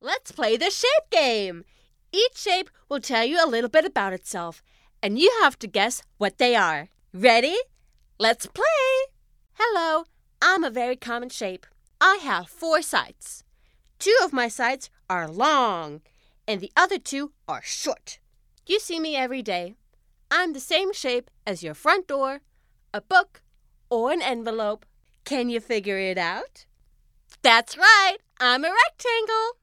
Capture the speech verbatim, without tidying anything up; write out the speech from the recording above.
Let's play the shape game. Each shape will tell you a little bit about itself, and you have to guess what they are. Ready? Let's play! Hello, I'm a very common shape. I have four sides. Two of my sides are long, and the other two are short. You see me every day. I'm the same shape as your front door, a book, or an envelope. Can you figure it out? That's right, I'm a rectangle.